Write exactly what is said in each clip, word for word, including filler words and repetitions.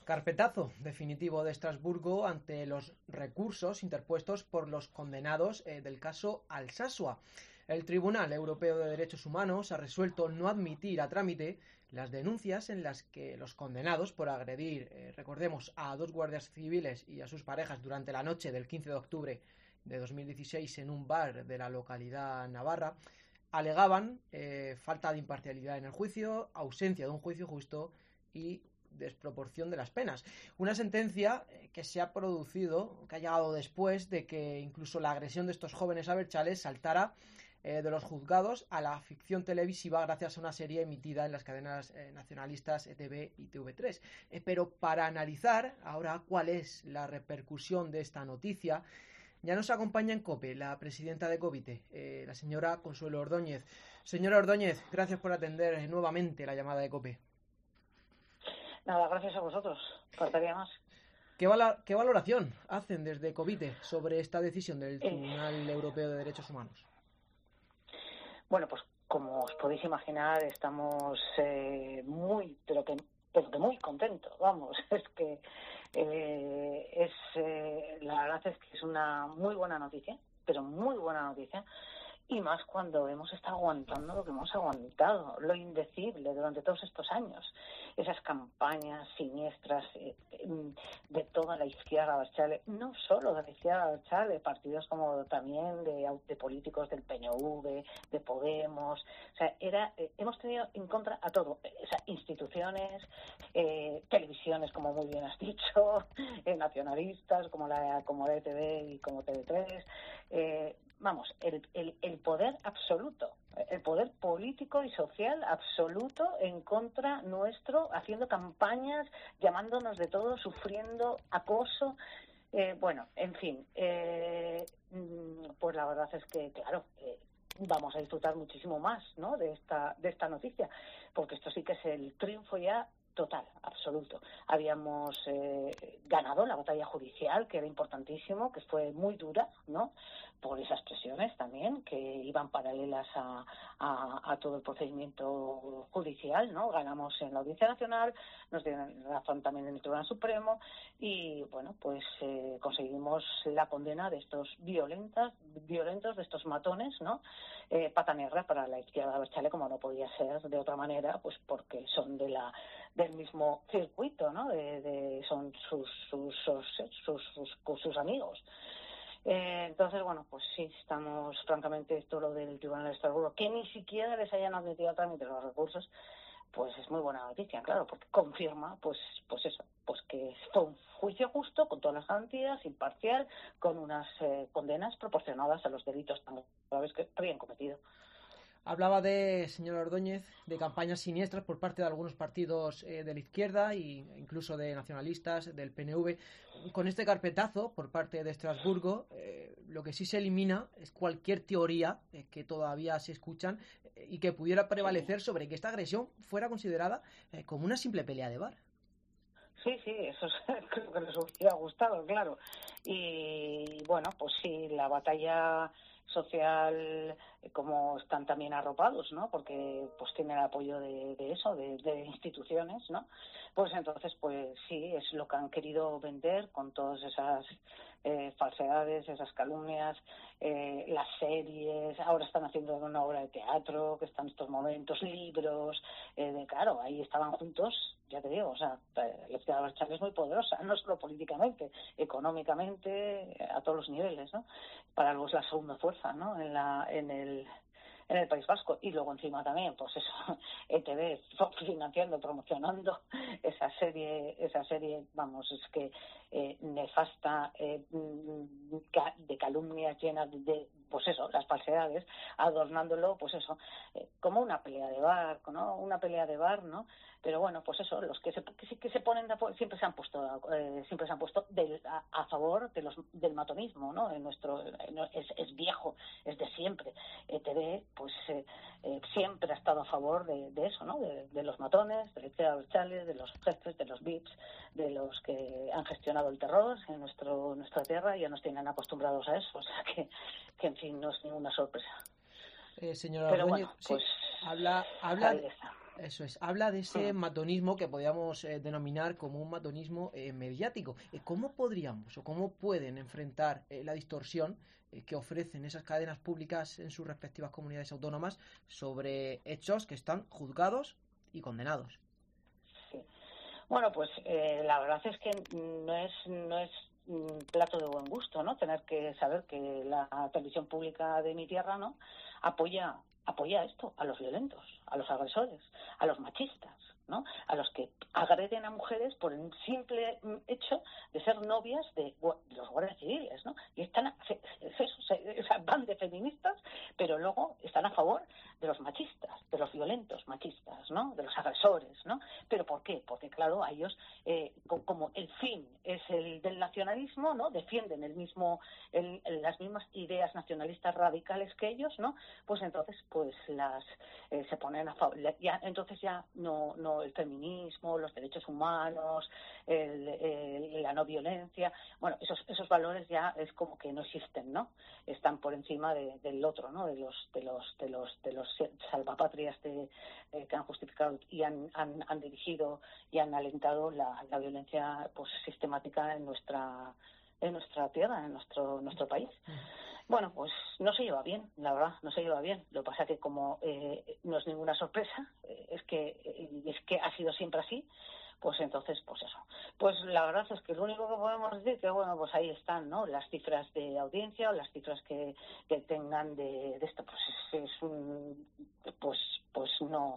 Carpetazo definitivo de Estrasburgo ante los recursos interpuestos por los condenados eh, del caso Alsasua. El Tribunal Europeo de Derechos Humanos ha resuelto no admitir a trámite las denuncias en las que los condenados por agredir, eh, recordemos, a dos guardias civiles y a sus parejas durante la noche del quince de octubre de dos mil dieciséis en un bar de la localidad navarra, alegaban eh, falta de imparcialidad en el juicio, ausencia de un juicio justo y desproporción de las penas. Una sentencia que se ha producido, que ha llegado después de que incluso la agresión de estos jóvenes abertzales saltara eh, de los juzgados a la ficción televisiva gracias a una serie emitida en las cadenas eh, nacionalistas E T V y T V tres. Eh, pero para analizar ahora cuál es la repercusión de esta noticia, ya nos acompaña en COPE la presidenta de Covite, eh, la señora Consuelo Ordóñez. Señora Ordóñez, gracias por atender nuevamente la llamada de COPE. Nada, gracias a vosotros. Faltaría más. ¿Qué, val- ¿Qué valoración hacen desde Covite sobre esta decisión del Tribunal eh... Europeo de Derechos Humanos? Bueno, pues como os podéis imaginar, estamos eh, muy, pero que, pero que muy contentos, vamos. Es que eh, es eh, la verdad es que es una muy buena noticia, pero muy buena noticia. Y más cuando hemos estado aguantando lo que hemos aguantado, lo indecible durante todos estos años. Esas campañas siniestras eh, de toda la izquierda abertzale, no solo de la izquierda abertzale, partidos como también de, de políticos del P N V, de Podemos. O sea, era eh, hemos tenido en contra a todo. O sea, instituciones, eh, televisiones, como muy bien has dicho, eh, nacionalistas, como la, como la E T V y como T V tres. Eh, Vamos, el, el, el poder absoluto, el poder político y social absoluto en contra nuestro, haciendo campañas, llamándonos de todo, sufriendo acoso. Eh, bueno, en fin, eh, pues la verdad es que, claro, eh, vamos a disfrutar muchísimo más, ¿no?, de esta, de esta noticia, porque esto sí que es el triunfo ya total, absoluto. Habíamos eh, ganado la batalla judicial, que era importantísimo, que fue muy dura, ¿no?, por esas presiones también, que iban paralelas a, a, a todo el procedimiento judicial, ¿no? Ganamos en la Audiencia Nacional, nos dieron razón también en el Tribunal Supremo y, bueno, pues eh, conseguimos la condena de estos violentas, violentos, de estos matones, ¿no? Eh, pata negra para la izquierda abertzale, como no podía ser de otra manera, pues porque son de la del mismo circuito, ¿no? De, de, son sus sus sus, sus, sus, sus amigos. Eh, entonces, bueno, pues sí, estamos, francamente, esto lo del Tribunal de Estrasburgo, que ni siquiera les hayan admitido a trámite los recursos, pues es muy buena noticia, claro, porque confirma, pues pues eso, pues que fue un juicio justo, con todas las garantías, imparcial, con unas eh, condenas proporcionadas a los delitos tan graves que habían cometido. Hablaba de, señor Ordóñez, de campañas siniestras por parte de algunos partidos eh, de la izquierda e incluso de nacionalistas, del P N V. Con este carpetazo por parte de Estrasburgo, eh, lo que sí se elimina es cualquier teoría eh, que todavía se escuchan eh, y que pudiera prevalecer sobre que esta agresión fuera considerada eh, como una simple pelea de bar. Sí, sí, eso es, creo que les hubiera gustado, claro. Y bueno, pues sí, la batalla social, como están también arropados, ¿no? Porque pues tienen el apoyo de, de eso, de, de instituciones, ¿no? Pues entonces, pues sí, es lo que han querido vender con todas esas eh, falsedades, esas calumnias, eh, las series, ahora están haciendo una obra de teatro, que están en estos momentos, libros, eh, de claro, ahí estaban juntos, ya te digo, o sea, la izquierda abertzale es muy poderosa, no solo políticamente, económicamente, a todos los niveles, ¿no? Para algo es la segunda fuerza, ¿no?, en la en el en el País Vasco. Y luego encima también, pues eso, E T V financiando, promocionando esa serie, esa serie, vamos, es que eh, nefasta, eh, de calumnias llenas de, pues eso, las falsedades, adornándolo, pues eso, eh, como una pelea de bar, ¿no? Una pelea de bar, ¿no? Pero bueno, pues eso, los que se que, que se ponen de, siempre se han puesto eh, siempre se han puesto del, a, a favor de los del matonismo, ¿no? En nuestro en, es, es viejo, es de siempre. E T V pues eh, eh, siempre ha estado a favor de, de eso, ¿no? De, de los matones, de la izquierda abertzale, de los jefes, de los V I Ps, de los que han gestionado el terror en nuestro nuestra tierra, y ya nos tienen acostumbrados a eso, o sea que, que en fin, no es ninguna sorpresa. Eh, señora Pero Ordóñez, bueno, sí, pues habla, habla, ahí está. Eso es. Habla de ese matonismo que podríamos eh, denominar como un matonismo eh, mediático. Eh, ¿Cómo podríamos o cómo pueden enfrentar eh, la distorsión eh, que ofrecen esas cadenas públicas en sus respectivas comunidades autónomas sobre hechos que están juzgados y condenados? Sí. Bueno, pues eh, la verdad es que no es no es un plato de buen gusto, ¿no? Tener que saber que la televisión pública de mi tierra, ¿no?, apoya apoya esto, a los violentos, a los agresores, a los machistas, ¿no?, a los que agreden a mujeres por el simple hecho de ser novias de, de los guardias civiles, ¿no? Y están, eso, van de feministas, pero luego están a favor de los machistas, de los violentos machistas, ¿no?, de los agresores, ¿no? ¿Pero por qué? Porque, claro, a ellos, eh, como el fin es el del nacionalismo, ¿no?, defienden el mismo, el, las mismas ideas nacionalistas radicales que ellos, ¿no?, pues entonces, pues las eh, se ponen a favor, ya, entonces ya no, no el feminismo, los derechos humanos, el, el, la no violencia, bueno, esos esos valores ya es como que no existen, ¿no? Están por encima de, del otro, ¿no?, de los de los de los de los salvapatrias de, eh, que han justificado y han, han, han dirigido y han alentado la, la violencia, pues, sistemática en nuestra en nuestra tierra, en nuestro nuestro país. Bueno, pues no se lleva bien, la verdad, no se lleva bien. Lo que pasa es que como eh, no es ninguna sorpresa, eh, es que eh, es que ha sido siempre así, pues entonces, pues eso. Pues la verdad es que lo único que podemos decir que, bueno, pues ahí están, ¿no?, las cifras de audiencia o las cifras que, que tengan de, de esto, pues es, es un, pues, pues no,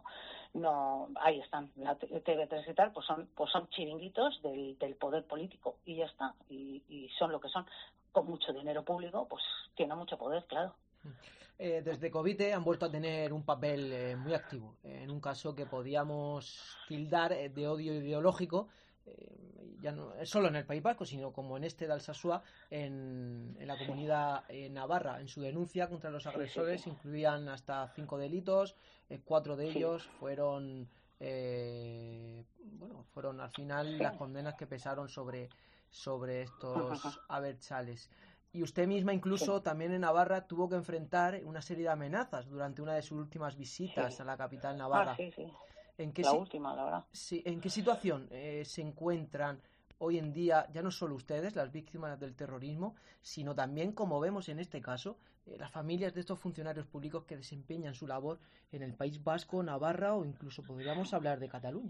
no, ahí están. La T V tres y tal, pues son, pues son chiringuitos del, del poder político y ya está, y, y son lo que son. Con mucho dinero público, pues tiene mucho poder, claro. Eh, desde Covite han vuelto a tener un papel eh, muy activo, eh, en un caso que podíamos tildar eh, de odio ideológico, eh, ya no solo en el País Vasco, sino como en este de Alsasua, en, en la comunidad eh, navarra. En su denuncia contra los agresores sí, sí, sí. incluían hasta cinco delitos, eh, cuatro de Sí, ellos fueron, eh, bueno, fueron al final sí. las condenas que pesaron sobre, sobre estos abertzales. Y usted misma Sí, incluso también en Navarra tuvo que enfrentar una serie de amenazas durante una de sus últimas visitas sí. a la capital Ah, navarra. sí, sí. ¿En qué, La si última, la verdad. si ¿En qué situación eh, se encuentran hoy en día, ya no solo ustedes, las víctimas del terrorismo, sino también, como vemos en este caso, eh, las familias de estos funcionarios públicos que desempeñan su labor en el País Vasco, Navarra o incluso podríamos hablar de Cataluña?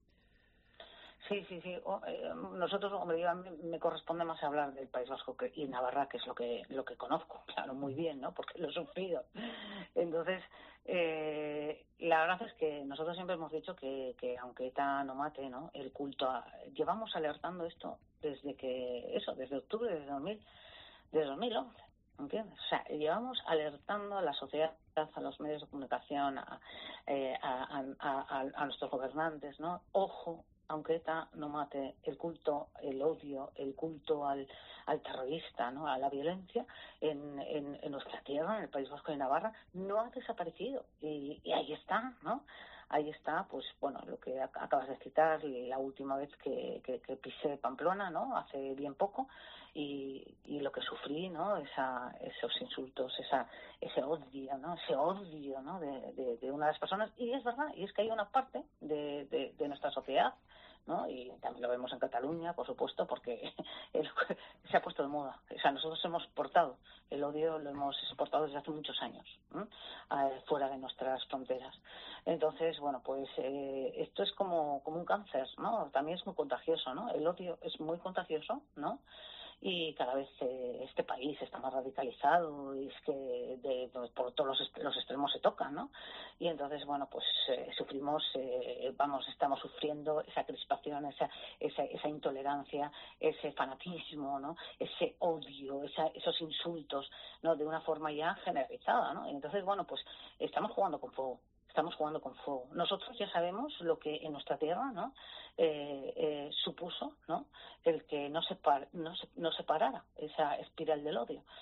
Sí, sí, sí. Oh, eh, nosotros, hombre, yo, a mí me corresponde más hablar del País Vasco que, y Navarra, que es lo que lo que conozco, claro, muy bien, ¿no? Porque lo he sufrido. Entonces, eh, la verdad es que nosotros siempre hemos dicho que, que aunque ETA no mate, ¿no?, el culto a, llevamos alertando esto desde que, eso, desde octubre de dos mil, desde dos mil once, ¿entiendes? O sea, llevamos alertando a la sociedad, a los medios de comunicación, a, eh, a, a, a, a nuestros gobernantes, ¿no? Ojo, aunque ETA no mate, el culto, el odio, el culto al, al terrorista, ¿no?, a la violencia en, en, en nuestra tierra, en el País Vasco de Navarra, no ha desaparecido. Y, y ahí está, ¿no? Ahí está, pues bueno, lo que acabas de citar, la última vez que, que, que pisé Pamplona, ¿no?, hace bien poco, y, y lo que sufrí, ¿no?, esa, esos insultos, esa, ese odio, ¿no?, ese odio, ¿no?, de, de, de una de las personas. Y es verdad, y es que hay una parte de, de, de nuestra sociedad, ¿no?, y también lo vemos en Cataluña, por supuesto, porque el, se ha puesto de moda. O sea, nosotros hemos portado el odio, lo hemos exportado desde hace muchos años, ¿no?, eh, fuera de nuestras fronteras. Entonces, bueno, pues eh, esto es como, como un cáncer, ¿no? También es muy contagioso, ¿no? El odio es muy contagioso, ¿no? Y cada vez eh, este país está más radicalizado y es que de, de, por todos los, los extremos se tocan, ¿no? Y entonces, bueno, pues eh, sufrimos, eh, vamos, estamos sufriendo esa crispación, esa, esa, esa intolerancia, ese fanatismo, ¿no?, ese odio, esa, esos insultos, ¿no?, de una forma ya generalizada, ¿no? Y entonces, bueno, pues estamos jugando con fuego. Estamos jugando con fuego. Nosotros ya sabemos lo que en nuestra tierra, ¿no?, eh, eh, supuso, ¿no?, el que no se, par, no, se, no se parara esa espiral del odio.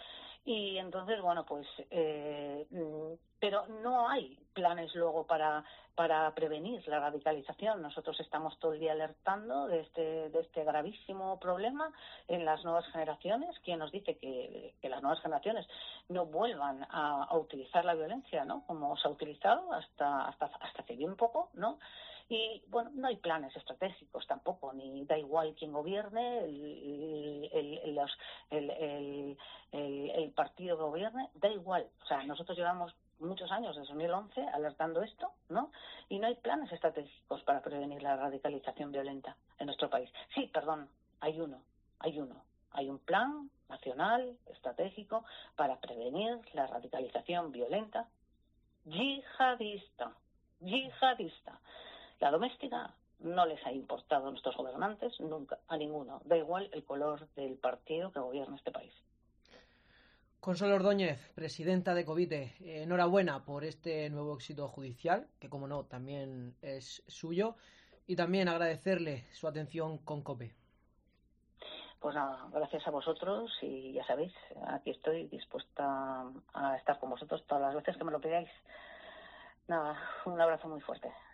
Y entonces, bueno, pues, eh, pero no hay planes luego para para prevenir la radicalización. Nosotros estamos todo el día alertando de este de este gravísimo problema en las nuevas generaciones. ¿Quién nos dice que, que las nuevas generaciones no vuelvan a, a utilizar la violencia, ¿no? Como se ha utilizado hasta hasta hasta hace bien poco, ¿no? Y, bueno, no hay planes estratégicos tampoco, ni da igual quién gobierne, el, el, el, los, el, el, el, el partido que gobierne, da igual. O sea, nosotros llevamos muchos años, desde dos mil once, alertando esto, ¿no? Y no hay planes estratégicos para prevenir la radicalización violenta en nuestro país. Sí, perdón, hay uno, hay uno. Hay un plan nacional, estratégico, para prevenir la radicalización violenta yihadista, yihadista. La doméstica no les ha importado a nuestros gobernantes nunca, a ninguno. Da igual el color del partido que gobierna este país. Consuelo Ordóñez, presidenta de Covite, eh, enhorabuena por este nuevo éxito judicial, que como no, también es suyo, y también agradecerle su atención con COPE. Pues nada, gracias a vosotros y ya sabéis, aquí estoy dispuesta a estar con vosotros todas las veces que me lo pidáis. Nada, un abrazo muy fuerte.